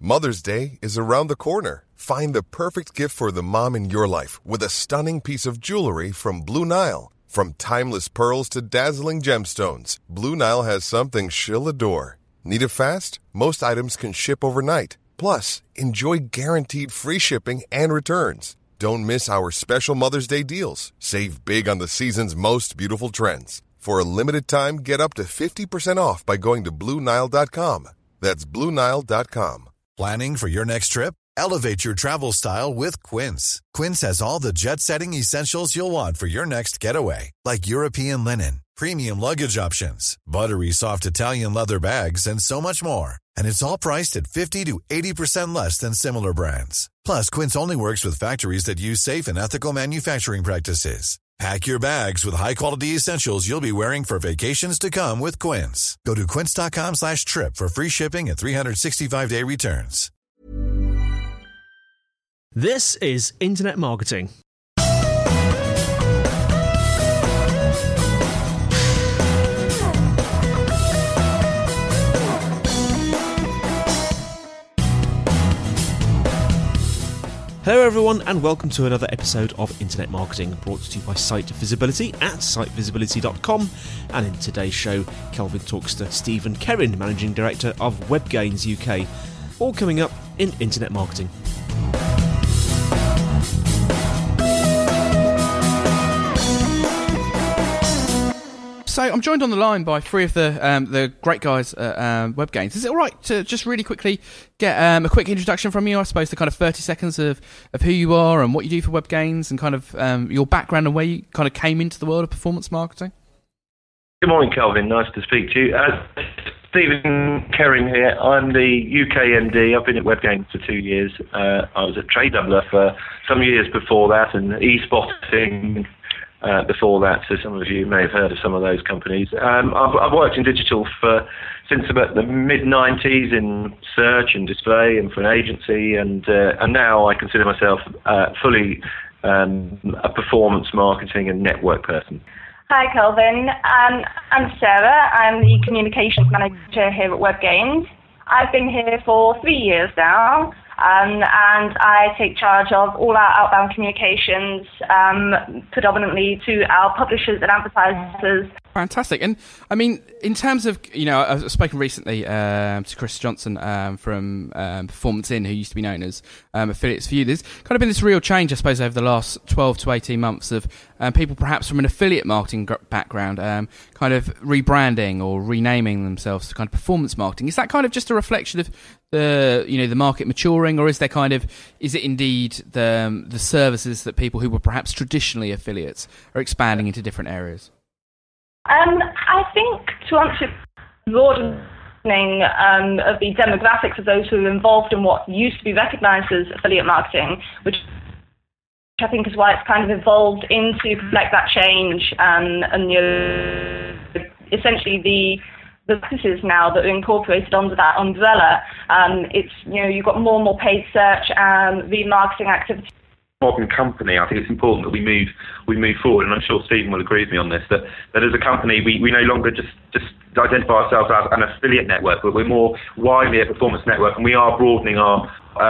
Mother's Day is around the corner. Find the perfect gift for the mom in your life with a stunning piece of jewelry from Blue Nile. From timeless pearls to dazzling gemstones, Blue Nile has something she'll adore. Need it fast? Most items can ship overnight. Plus, enjoy guaranteed free shipping and returns. Don't miss our special Mother's Day deals. Save big on the season's most beautiful trends. For a limited time, get up to 50% off by going to BlueNile.com. That's BlueNile.com. Planning for your next trip? Elevate your travel style with Quince. Quince has all the jet-setting essentials you'll want for your next getaway, like European linen, premium luggage options, buttery soft Italian leather bags, and so much more. And it's all priced at 50 to 80% less than similar brands. Plus, Quince only works with factories that use safe and ethical manufacturing practices. Pack your bags with high-quality essentials you'll be wearing for vacations to come with Quince. Go to quince.com/trip for free shipping and 365-day returns. This is Internet Marketing. Hello everyone and welcome to another episode of Internet Marketing, brought to you by Site Visibility at sitevisibility.com. And in today's show, Kelvin talks to Stephen Kerrin, Managing Director of WebGains UK. All coming up in Internet Marketing. So I'm joined on the line by three of the great guys at WebGains. Is it all right to just really quickly get a quick introduction from you? I suppose the kind of 30 seconds of who you are and what you do for WebGains and kind of your background and where you kind of came into the world of performance marketing. Good morning, Kelvin. Nice to speak to you. Stephen Kerrin here. I'm the UK MD. I've been at WebGains for 2 years. I was a trade doubler for some years before that, and e-spotting before that, so some of you may have heard of some of those companies. I've worked in digital since about the mid-90s in search and display and for an agency, and now I consider myself fully a performance marketing and network person. Hi, Kelvin. I'm Sarah. I'm the communications manager here at WebGains. I've been here for 3 years now. And I take charge of all our outbound communications, predominantly to our publishers and advertisers. Fantastic. And I mean, in terms of, I've spoken recently to Chris Johnson from Performance In, who used to be known as Affiliates for You. There's kind of been this real change, I suppose, over the last 12 to 18 months of people perhaps from an affiliate marketing background kind of rebranding or renaming themselves to kind of performance marketing. Is that kind of just a reflection of the market maturing, or is it indeed the services that people who were perhaps traditionally affiliates are expanding into different areas? I think to answer broadening of the demographics of those who are involved in what used to be recognised as affiliate marketing, which I think is why it's kind of evolved into reflect that change, and essentially the practices now that are incorporated under that umbrella. You've got more and more paid search and remarketing activity. Modern company, I think it's important that we move forward, and I'm sure Stephen will agree with me on this, that as a company we no longer just identify ourselves as an affiliate network, but we're more widely a performance network, and we are broadening our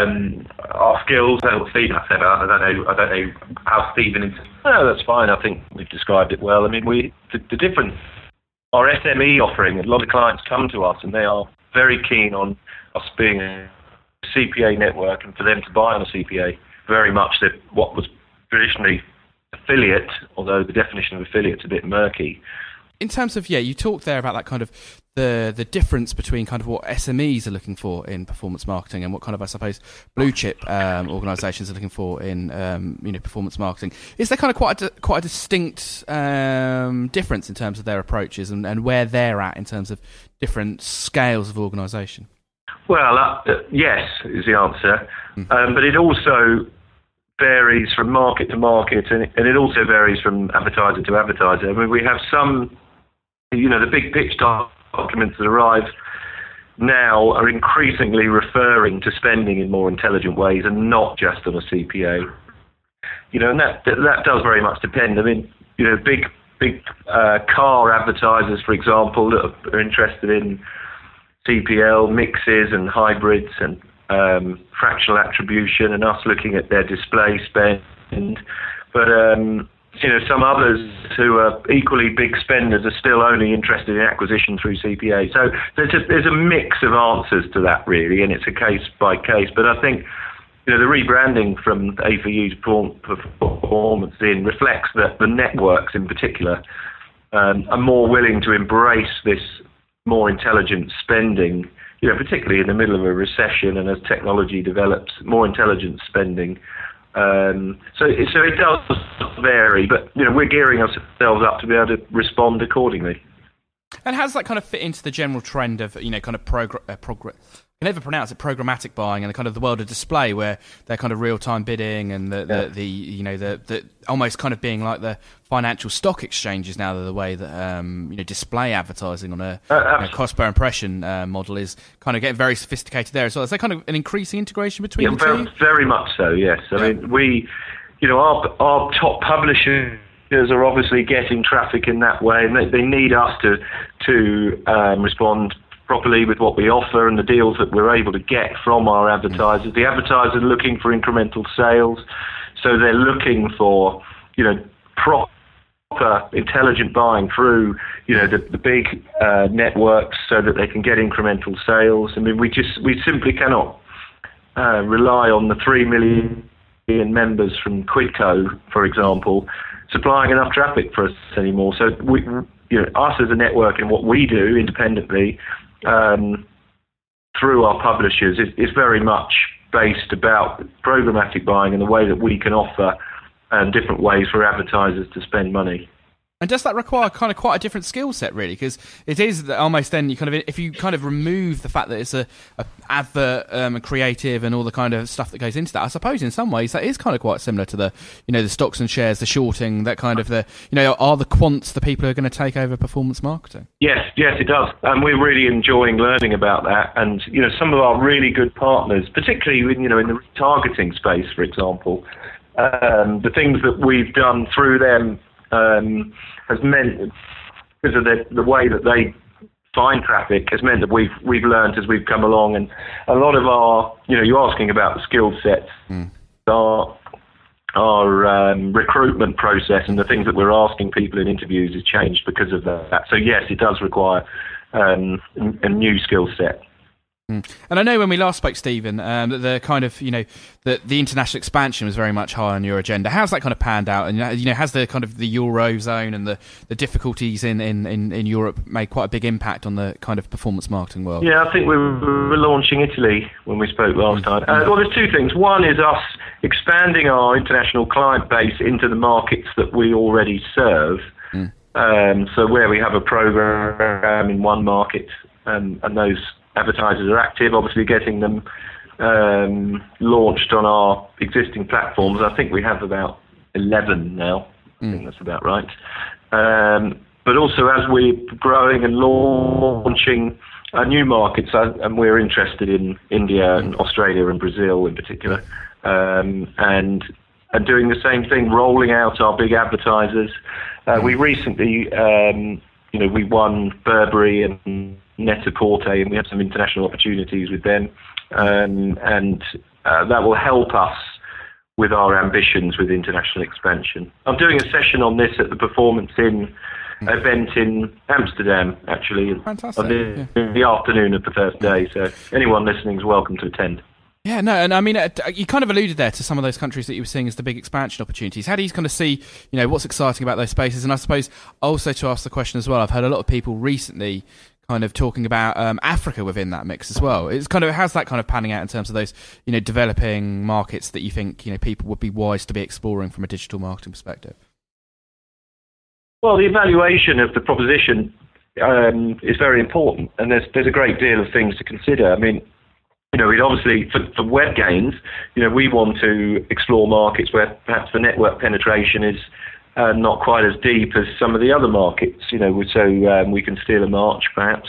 skills. I don't know what Stephen has said. I don't know how Stephen. No, that's fine. I think we've described it well. I mean, the difference. Our SME offering, a lot of clients come to us and they are very keen on us being a CPA network, and for them to buy on a CPA, very much that what was traditionally affiliate, although the definition of affiliate is a bit murky. In terms of, you talked there about that kind of the difference between kind of what SMEs are looking for in performance marketing and what kind of, I suppose, blue chip organisations are looking for in performance marketing. Is there kind of quite a distinct difference in terms of their approaches and where they're at in terms of different scales of organisation? Well, yes is the answer, but it also varies from market to market, and it also varies from advertiser to advertiser. I mean, we have some, the big pitch documents that arrive now are increasingly referring to spending in more intelligent ways and not just on a CPA. And that does very much depend. I mean, big car advertisers, for example, that are interested in CPL mixes and hybrids and fractional attribution and us looking at their display spend. But some others who are equally big spenders are still only interested in acquisition through CPA. So there's a mix of answers to that, really, and it's a case by case. But I think the rebranding from A4U to Performance In reflects that the networks in particular are more willing to embrace this more intelligent spending, particularly in the middle of a recession and as technology develops, more intelligent spending. So it does vary, but we're gearing ourselves up to be able to respond accordingly. And how does that kind of fit into the general trend of kind of I can never pronounce it, programmatic buying, and the kind of the world of display, where they're kind of real time bidding and the almost kind of being like the financial stock exchanges now, the way that display advertising on a cost per impression model is kind of getting very sophisticated there as well. Is there kind of an increasing integration between the two? Very much so, yes. I mean, we, our top publishers are obviously getting traffic in that way, and they need us to respond properly with what we offer and the deals that we're able to get from our advertisers. The advertisers are looking for incremental sales, so they're looking for proper intelligent buying through the big networks so that they can get incremental sales. I mean, we simply cannot rely on the 3 million members from Quidco, for example, supplying enough traffic for us anymore. So we, us as a network and what we do independently through our publishers is very much based about programmatic buying and the way that we can offer different ways for advertisers to spend money. And does that require kind of quite a different skill set, really? Because it is almost then if you kind of remove the fact that it's a advert and creative and all the kind of stuff that goes into that, I suppose in some ways that is kind of quite similar to the the stocks and shares, the shorting, that kind of are the quants the people who are going to take over performance marketing? Yes, it does, and we're really enjoying learning about that. And some of our really good partners, particularly in the retargeting space, for example, the things that we've done through them. Has meant, because of the way that they find traffic, has meant that we've learned as we've come along, and a lot of our, you're asking about the skill sets, our recruitment process and the things that we're asking people in interviews has changed because of that. So yes, it does require a new skill set. And I know when we last spoke, Stephen, that the kind of the international expansion was very much high on your agenda. How's that kind of panned out? And has the kind of the Eurozone and the difficulties in Europe made quite a big impact on the kind of performance marketing world? Yeah, I think we were launching Italy when we spoke last time. Well, there's two things. One is us expanding our international client base into the markets that we already serve. So where we have a program in one market and those advertisers are active, obviously getting them launched on our existing platforms. I think we have about 11 now. I think that's about right. But also as we're growing and launching new markets, and we're interested in India and Australia and Brazil in particular, and doing the same thing, rolling out our big advertisers. We recently, we won Burberry and Net-a-Porter, and we have some international opportunities with them, and that will help us with our ambitions with international expansion. I'm doing a session on this at the Performance In event in Amsterdam, actually, fantastic. On the afternoon of the first day, so anyone listening is welcome to attend. Yeah, no, and I mean, you kind of alluded there to some of those countries that you were seeing as the big expansion opportunities. How do you kind of see, what's exciting about those spaces? And I suppose also to ask the question as well, I've heard a lot of people recently kind of talking about Africa within that mix as well. It's kind of, how's that kind of panning out in terms of those, developing markets that you think, people would be wise to be exploring from a digital marketing perspective? Well, the evaluation of the proposition is very important, and there's a great deal of things to consider. I mean, we'd obviously, for web games, we want to explore markets where perhaps the network penetration is not quite as deep as some of the other markets, so we can steal a march, perhaps.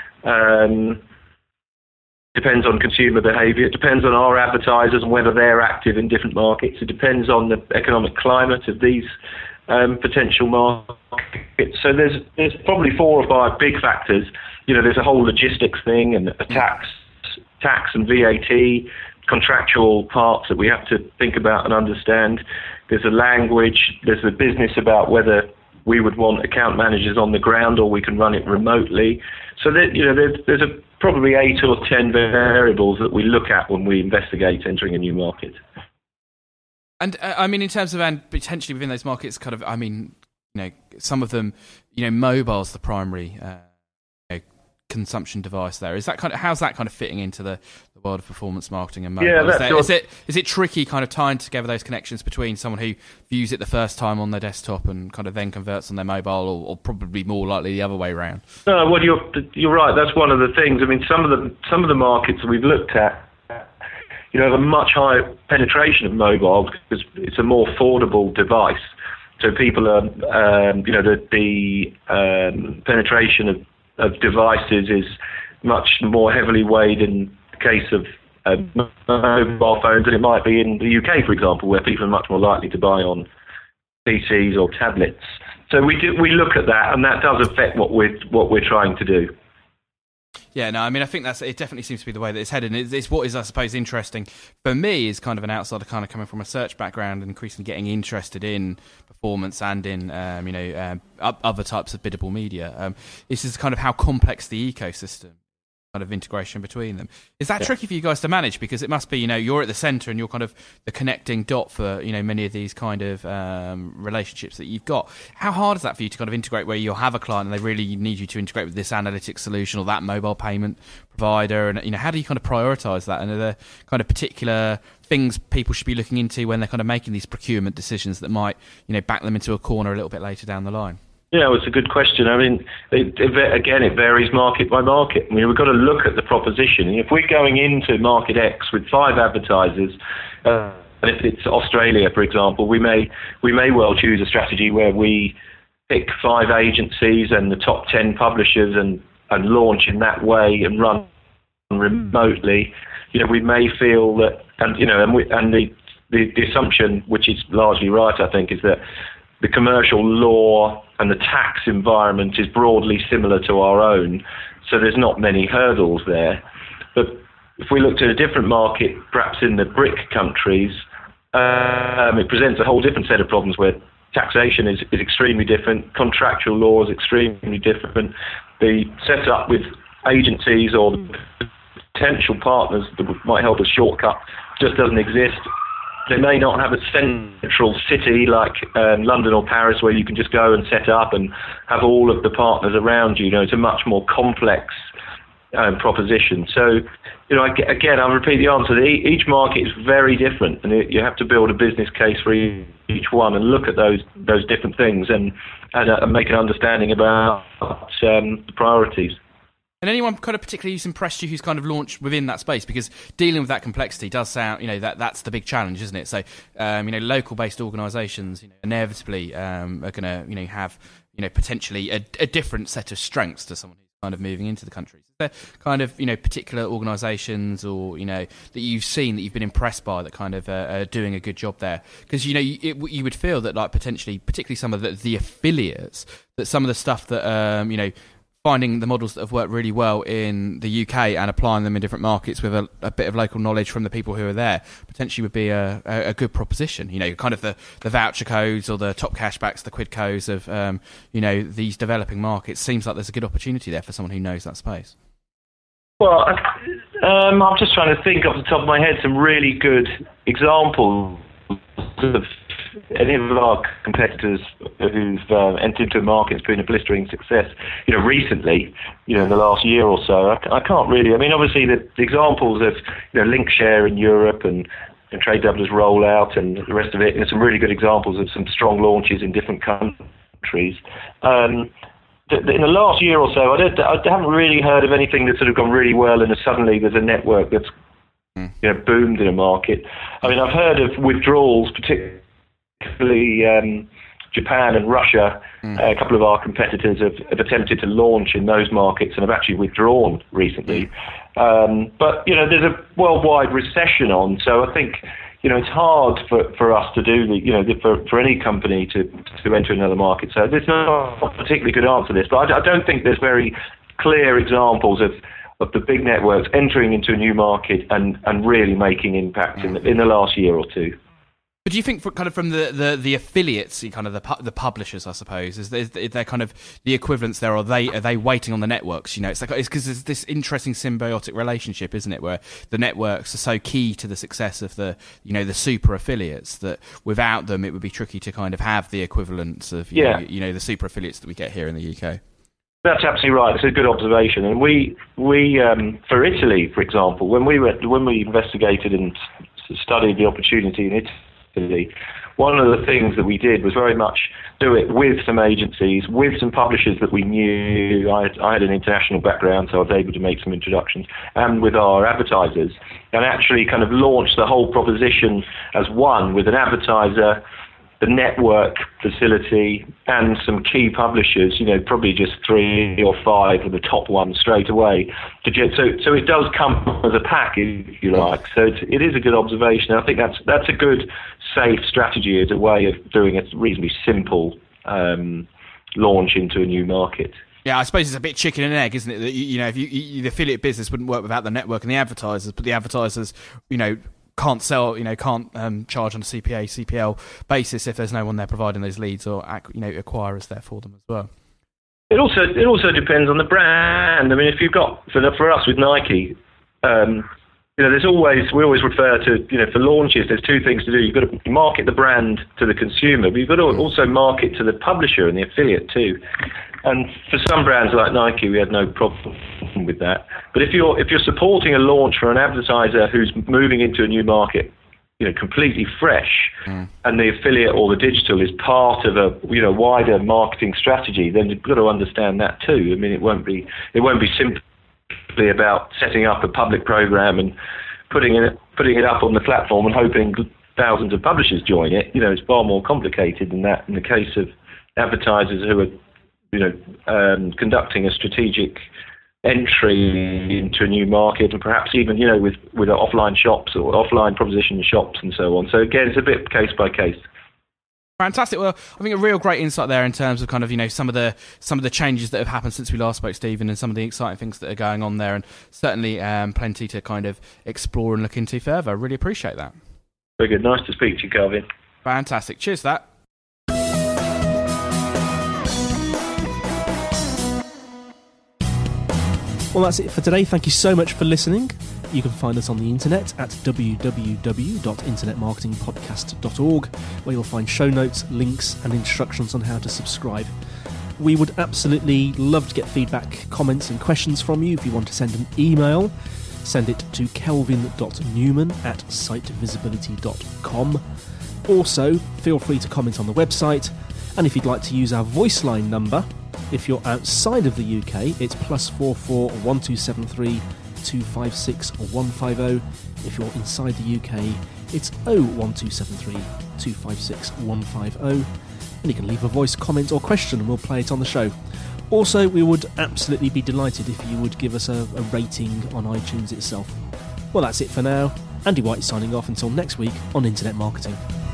Depends on consumer behaviour. It depends on our advertisers and whether they're active in different markets. It depends on the economic climate of these potential markets. So there's probably 4 or 5 big factors. There's a whole logistics thing and a tax tax and VAT, contractual parts that we have to think about and understand. There's a language, there's the business about whether we would want account managers on the ground or we can run it remotely. So that, there's probably 8 or 10 variables that we look at when we investigate entering a new market. And in terms of, and potentially within those markets, some of them, mobile's the primary consumption device there. Is that how's that kind of fitting into the world of performance marketing and mobile? Yeah, is it tricky kind of tying together those connections between someone who views it the first time on their desktop and kind of then converts on their mobile, or probably more likely the other way around? No, well, you're right. That's one of the things. I mean, some of the markets we've looked at, have a much higher penetration of mobile because it's a more affordable device. So people are, the penetration of devices is much more heavily weighed in the case of mobile phones than it might be in the UK, for example, where people are much more likely to buy on PCs or tablets. So we look at that, and that does affect what we're trying to do. Yeah, no, I think it definitely seems to be the way that it's headed. It's what is, I suppose, interesting for me is kind of an outsider, kind of coming from a search background and increasingly getting interested in performance and in, other types of biddable media. This is kind of how complex the ecosystem, kind of integration between them. Is that tricky for you guys to manage? Because it must be, you're at the centre and you're kind of the connecting dot for, many of these kind of relationships that you've got. How hard is that for you to kind of integrate where you'll have a client and they really need you to integrate with this analytics solution or that mobile payment provider? And, how do you kind of prioritise that? And are there kind of particular things people should be looking into when they're kind of making these procurement decisions that might, back them into a corner a little bit later down the line? Yeah, well, it's a good question. I mean, it varies market by market. I mean, we've got to look at the proposition. If we're going into market X with 5 advertisers, and if it's Australia, for example, we may well choose a strategy where we pick 5 agencies and the top 10 publishers and launch in that way and run remotely. We may feel that, and the assumption, which is largely right, I think, is that the commercial law and the tax environment is broadly similar to our own, so there's not many hurdles there. But if we looked at a different market, perhaps in the BRIC countries, it presents a whole different set of problems where taxation is extremely different, contractual law is extremely different, the setup with agencies or the potential partners that might help us shortcut just doesn't exist. They may not have a central city like London or Paris where you can just go and set up and have all of the partners around you. It's a much more complex proposition. So, again, I'll repeat the answer. Each market is very different, and you have to build a business case for each one and look at those different things and make an understanding about the priorities. And anyone kind of particularly who's impressed you who's kind of launched within that space? Because dealing with that complexity does sound, that's the big challenge, isn't it? So, local-based organisations inevitably are going to, have, potentially a different set of strengths to someone who's kind of moving into the country. Is there kind of, particular organisations or, that you've seen that you've been impressed by that kind of are doing a good job there? Because, you would feel that, like, particularly some of the affiliates, that some of the stuff that, finding the models that have worked really well in the UK and applying them in different markets with a bit of local knowledge from the people who are there potentially would be a good proposition. Kind of the voucher codes or the top cashbacks, the quidcos of, these developing markets. Seems like there's a good opportunity there for someone who knows that space. Well, I'm just trying to think off the top of my head some really good examples of any of our competitors who've entered into a market has been a blistering success, recently, in the last year or so. I can't really, obviously the examples of, Linkshare in Europe and Trade Doubler's rollout and the rest of it, some really good examples of some strong launches in different countries. In the last year or so, I haven't really heard of anything that's sort of gone really well and suddenly there's a network that's boomed in a market. I've heard of withdrawals, particularly Japan and Russia. A couple of our competitors have attempted to launch in those markets and have actually withdrawn recently. But there's a worldwide recession on, so I think it's hard for us to do for any company to enter another market. So there's not a particularly good answer to this, but I don't think there's very clear examples of of the big networks entering into a new market and really making impact in the last year or two. But do you think, from the affiliates, kind of the publishers, I suppose, is there kind of the equivalents there, or are they waiting on the networks? It's because there's this interesting symbiotic relationship, isn't it, where the networks are so key to the success of the super affiliates that without them it would be tricky to kind of have the equivalents of the super affiliates that we get here in the UK. That's absolutely right. It's a good observation. And we for Italy, for example, when we investigated and studied the opportunity in Italy, one of the things that we did was very much do it with some agencies, with some publishers that we knew. I had an international background, so I was able to make some introductions, and with our advertisers, and actually kind of launch the whole proposition as one, with an advertiser, the network facility, and some key publishers, probably just 3 or 5 of the top ones straight away. So it does come as a pack, if you like. So it is a good observation. I think that's a good, safe strategy as a way of doing a reasonably simple launch into a new market. Yeah, I suppose it's a bit chicken and egg, isn't it? That, if the affiliate business wouldn't work without the network and the advertisers, but the advertisers, can't sell, can't charge on a CPL basis if there's no one there providing those leads or acquirers there for them as well. It also depends on the brand. I mean, if you've got for us with Nike, we always refer to for launches. There's 2 things to do. You've got to market the brand to the consumer, but you've got to also market to the publisher and the affiliate too. And for some brands like Nike, we had no problem with that. But if you're supporting a launch for an advertiser who's moving into a new market, completely fresh, and the affiliate or the digital is part of a wider marketing strategy, then you've got to understand that too. I mean, it won't be simply about setting up a public program and putting it up on the platform and hoping thousands of publishers join it. It's far more complicated than that. In the case of advertisers who are conducting a strategic entry into a new market, and perhaps even with offline shops or offline proposition shops and so on. So again, it's a bit case by case. Fantastic. Well, I think a real great insight there in terms of kind of some of the changes that have happened since we last spoke, Stephen, and some of the exciting things that are going on there, and certainly plenty to kind of explore and look into further. I really appreciate that. Very good. Nice to speak to you, Kelvin. Fantastic. Cheers for that. Well, that's it for today. Thank you so much for listening. You can find us on the internet at www.internetmarketingpodcast.org, where you'll find show notes, links, and instructions on how to subscribe. We would absolutely love to get feedback, comments, and questions from you. If you want to send an email, send it to kelvin.newman@sitevisibility.com. Also, feel free to comment on the website, and if you'd like to use our voice line number, if you're outside of the UK, it's +44 1273 256 150. If you're inside the UK, it's 01273 256 150. And you can leave a voice comment or question and we'll play it on the show. Also, we would absolutely be delighted if you would give us a rating on iTunes itself. Well, that's it for now. Andy White signing off until next week on Internet Marketing.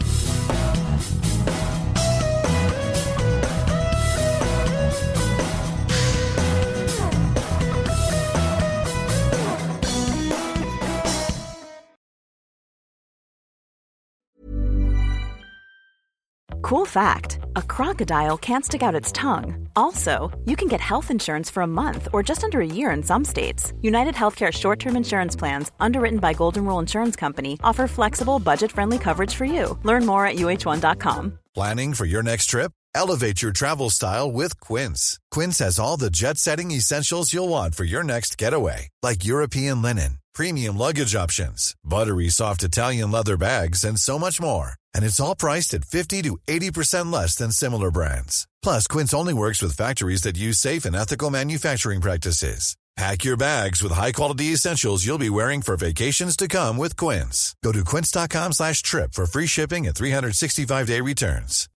Cool fact, a crocodile can't stick out its tongue. Also, you can get health insurance for a month or just under a year in some states. United Healthcare short-term insurance plans, underwritten by Golden Rule Insurance Company, offer flexible, budget-friendly coverage for you. Learn more at UH1.com. Planning for your next trip? Elevate your travel style with Quince. Quince has all the jet-setting essentials you'll want for your next getaway, like European linen, premium luggage options, buttery soft Italian leather bags, and so much more. And it's all priced at 50 to 80% less than similar brands. Plus, Quince only works with factories that use safe and ethical manufacturing practices. Pack your bags with high-quality essentials you'll be wearing for vacations to come with Quince. Go to quince.com/trip for free shipping and 365-day returns.